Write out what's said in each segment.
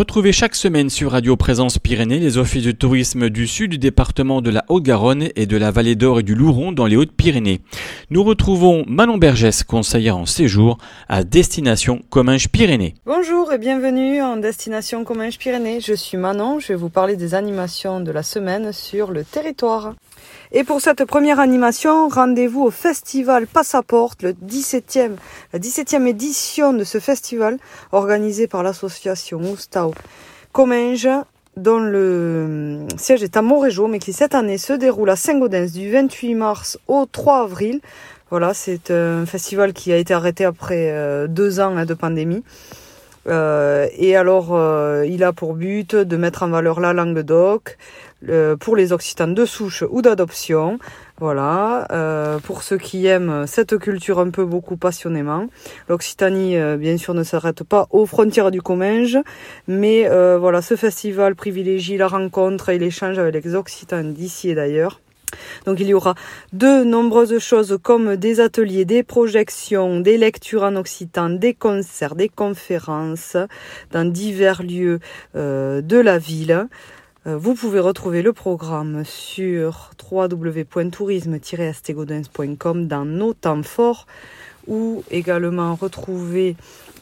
Retrouvez chaque semaine sur Radio Présence Pyrénées les offices de tourisme du sud du département de la Haute-Garonne et de la vallée d'Or et du Louron dans les Hautes-Pyrénées. Nous retrouvons Manon Bergès, conseillère en séjour à Destination Comminges-Pyrénées. Bonjour et bienvenue en Destination Comminges-Pyrénées. Je suis Manon, je vais vous parler des animations de la semaine sur le territoire. Et pour cette première animation, rendez-vous au festival Passaporte, la 17e édition de ce festival organisé par l'association Oustau Comminges, dont le siège est à Montrégeau, mais qui cette année se déroule à Saint-Gaudens du 28 mars au 3 avril. Voilà, c'est un festival qui a été arrêté après 2 ans de pandémie. Et alors, il a pour but de mettre en valeur la langue d'oc pour les Occitans de souche ou d'adoption. Voilà, pour ceux qui aiment cette culture un peu beaucoup passionnément. L'Occitanie, bien sûr, ne s'arrête pas aux frontières du Comminges, mais voilà, ce festival privilégie la rencontre et l'échange avec les Occitans d'ici et d'ailleurs. Donc il y aura de nombreuses choses comme des ateliers, des projections, des lectures en occitan, des concerts, des conférences dans divers lieux de la ville. Vous pouvez retrouver le programme sur www.tourisme-estegaudens.com dans nos temps forts ou également retrouver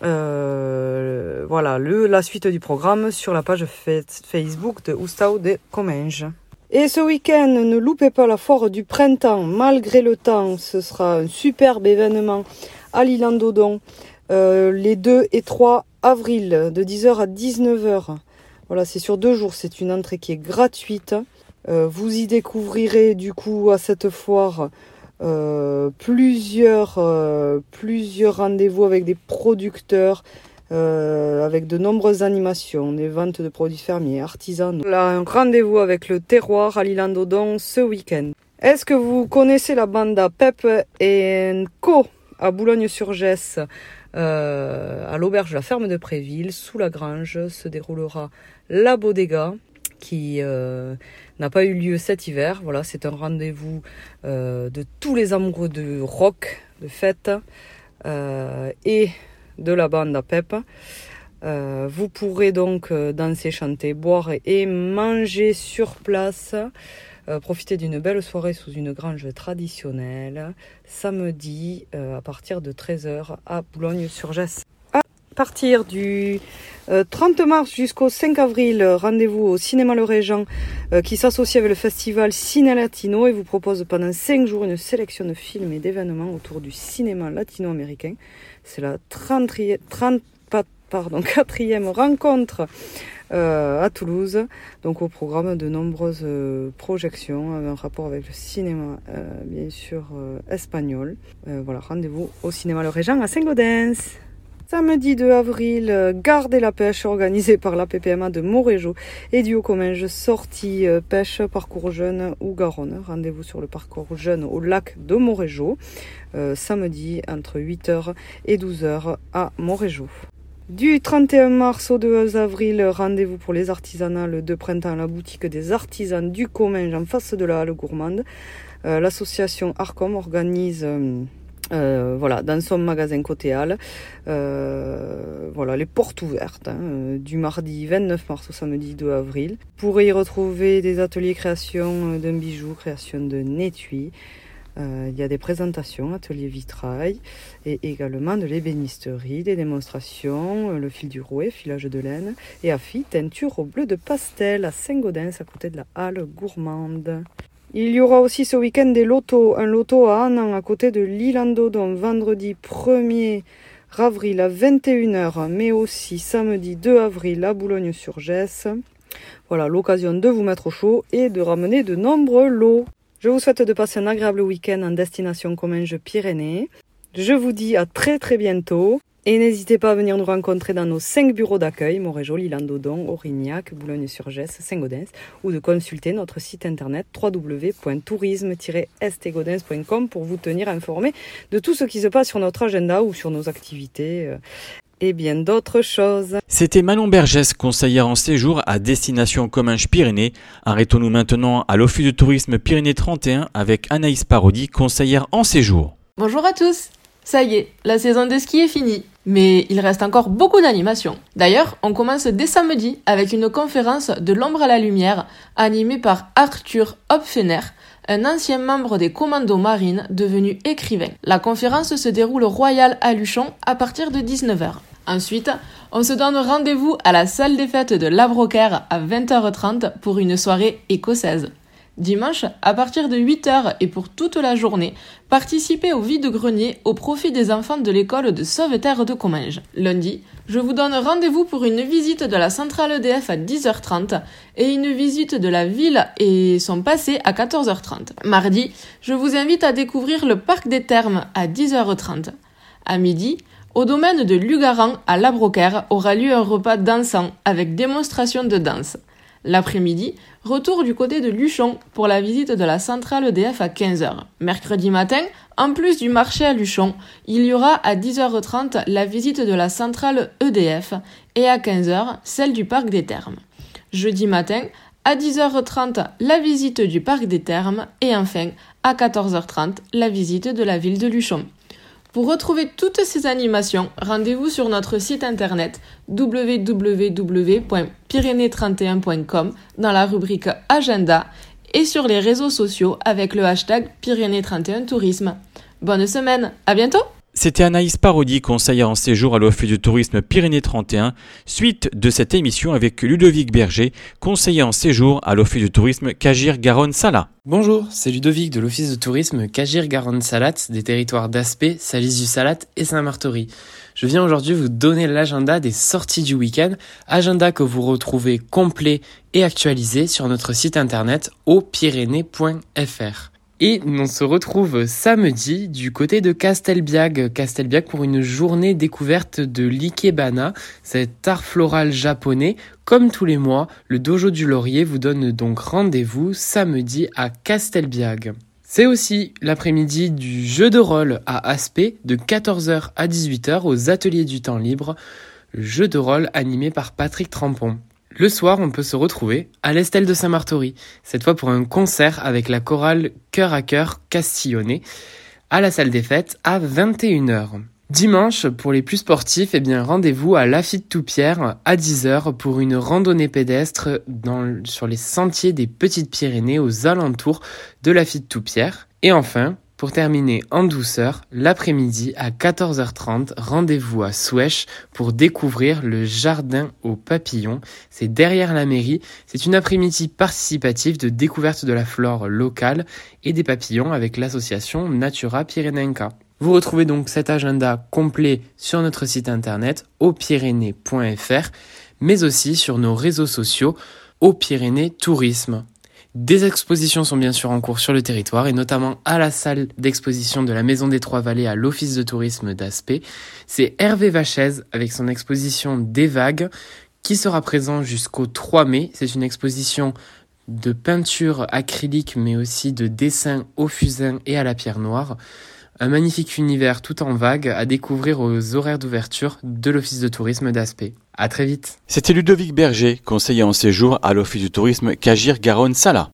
la suite du programme sur la page Facebook de Oustau de Comminges. Et ce week-end, ne loupez pas la foire du printemps. Malgré le temps, ce sera un superbe événement à l'Île-en-Dodon les 2 et 3 avril de 10h à 19h. Voilà, c'est sur 2 jours, c'est une entrée qui est gratuite. Vous y découvrirez du coup à cette foire plusieurs rendez-vous avec des producteurs, avec de nombreuses animations, des ventes de produits fermiers, artisans. Là, un rendez-vous avec le terroir à l'Île-en-Dodon ce week-end. Est-ce que vous connaissez la banda Pep & Co à Boulogne-sur-Gesse, à l'auberge de la ferme de Préville, sous la grange, se déroulera la Bodega, qui n'a pas eu lieu cet hiver. Voilà, c'est un rendez-vous de tous les amoureux de rock, de fête et de la bande à Pep. Vous pourrez donc danser, chanter, boire et manger sur place. Profiter d'une belle soirée sous une grange traditionnelle samedi à partir de 13h à Boulogne-sur-Gesse. À partir du 30 mars jusqu'au 5 avril, rendez-vous au Cinéma Le Régent qui s'associe avec le festival Ciné Latino et vous propose pendant 5 jours une sélection de films et d'événements autour du cinéma latino-américain. C'est la 4e rencontre à Toulouse, donc au programme de nombreuses projections en rapport avec le cinéma bien sûr espagnol. Voilà, rendez-vous au Cinéma Le Régent à Saint-Gaudens. Samedi 2 avril, Gardez la pêche organisée par la PPMA de Montrégeau et du Haut-Comminges, sortie pêche, parcours jeune ou Garonne. Rendez-vous sur le parcours jeune au lac de Montrégeau, samedi entre 8h et 12h à Montrégeau. Du 31 mars au 2 avril, rendez-vous pour les artisanales de printemps à la boutique des artisans du Comminges en face de la halle gourmande. L'association Arcom organise dans son magasin côté halle, les portes ouvertes du mardi 29 mars au samedi 2 avril. Vous pourrez y retrouver des ateliers création d'un bijou, création d'un étui. Il y a des présentations, ateliers vitrail et également de l'ébénisterie, des démonstrations, le fil du rouet, filage de laine et affi, teinture au bleu de pastel à Saint-Gaudens à côté de la halle gourmande. Il y aura aussi ce week-end des lotos, un loto à Annan à côté de l'Île-en-Dodon vendredi 1er avril à 21h, mais aussi samedi 2 avril à Boulogne-sur-Gesse. Voilà, l'occasion de vous mettre au chaud et de ramener de nombreux lots. Je vous souhaite de passer un agréable week-end en Destination Comminges-Pyrénées. Je vous dis à très très bientôt. Et n'hésitez pas à venir nous rencontrer dans nos 5 bureaux d'accueil, Montrégeau, l'Île-en-Dodon, Aurignac, Boulogne-sur-Gesse, Saint-Gaudens, ou de consulter notre site internet www.tourisme-estegaudens.com pour vous tenir informé de tout ce qui se passe sur notre agenda ou sur nos activités. Et bien d'autres choses. C'était Manon Bergès, conseillère en séjour à Destination Comminges-Pyrénées. Arrêtons-nous maintenant à l'Office de tourisme Pyrénées 31 avec Anaïs Parodi, conseillère en séjour. Bonjour à tous. Ça y est, la saison de ski est finie. Mais il reste encore beaucoup d'animations. D'ailleurs, on commence dès samedi avec une conférence de l'ombre à la lumière animée par Arthur Hopfener, un ancien membre des commandos marines devenu écrivain. La conférence se déroule au Royal à Luchon à partir de 19h. Ensuite, on se donne rendez-vous à la salle des fêtes de Labrocaire à 20h30 pour une soirée écossaise. Dimanche, à partir de 8h et pour toute la journée, participez au vide-grenier au profit des enfants de l'école de Sauveterre de Comminges. Lundi, je vous donne rendez-vous pour une visite de la centrale EDF à 10h30 et une visite de la ville et son passé à 14h30. Mardi, je vous invite à découvrir le parc des Thermes à 10h30. À midi, au domaine de Lugaran à Labrocaire aura lieu un repas dansant avec démonstration de danse. L'après-midi, retour du côté de Luchon pour la visite de la centrale EDF à 15h. Mercredi matin, en plus du marché à Luchon, il y aura à 10h30 la visite de la centrale EDF et à 15h celle du parc des Thermes. Jeudi matin, à 10h30 la visite du parc des Thermes et enfin à 14h30 la visite de la ville de Luchon. Pour retrouver toutes ces animations, rendez-vous sur notre site internet www.pyrénées31.com dans la rubrique Agenda et sur les réseaux sociaux avec le hashtag Pyrénées31 Tourisme. Bonne semaine, à bientôt! C'était Anaïs Parodi, conseillère en séjour à l'Office du tourisme Pyrénées 31, suite de cette émission avec Ludovic Berger, conseiller en séjour à l'Office du tourisme Cagir-Garonne-Sala. Bonjour, c'est Ludovic de l'Office de tourisme Cagir-Garonne-Salat des territoires d'Aspet, Salis-du-Salat et Saint-Martory. Je viens aujourd'hui vous donner l'agenda des sorties du week-end, agenda que vous retrouvez complet et actualisé sur notre site internet auxpyrénées.fr. Et on se retrouve samedi du côté de Castelbiag pour une journée découverte de l'ikebana, cet art floral japonais. Comme tous les mois, le Dojo du Laurier vous donne donc rendez-vous samedi à Castelbiag. C'est aussi l'après-midi du jeu de rôle à Aspet de 14h à 18h aux ateliers du temps libre, le jeu de rôle animé par Patrick Trampon. Le soir, on peut se retrouver à l'Estelle de Saint-Martory, cette fois pour un concert avec la chorale Cœur à Cœur Castillonnais, à la salle des fêtes à 21h. Dimanche, pour les plus sportifs, rendez-vous à Lafitte-Toupierre à 10h pour une randonnée pédestre sur les sentiers des Petites Pyrénées aux alentours de Lafitte-Toupierre. Et enfin, pour terminer en douceur, l'après-midi à 14h30, rendez-vous à Souèche pour découvrir le jardin aux papillons. C'est derrière la mairie. C'est une après-midi participative de découverte de la flore locale et des papillons avec l'association Natura Pyrenenca. Vous retrouvez donc cet agenda complet sur notre site internet auxpyrénées.fr, mais aussi sur nos réseaux sociaux Auxpyrénées Tourisme. Des expositions sont bien sûr en cours sur le territoire et notamment à la salle d'exposition de la Maison des Trois-Vallées à l'Office de tourisme d'Aspet. C'est Hervé Vachez avec son exposition Des Vagues qui sera présent jusqu'au 3 mai. C'est une exposition de peinture acrylique mais aussi de dessin au fusain et à la pierre noire. Un magnifique univers tout en vagues à découvrir aux horaires d'ouverture de l'Office de tourisme d'Aspet. À très vite. C'était Ludovic Berger, conseiller en séjour à l'Office du tourisme Cagir-Garonne-Sala.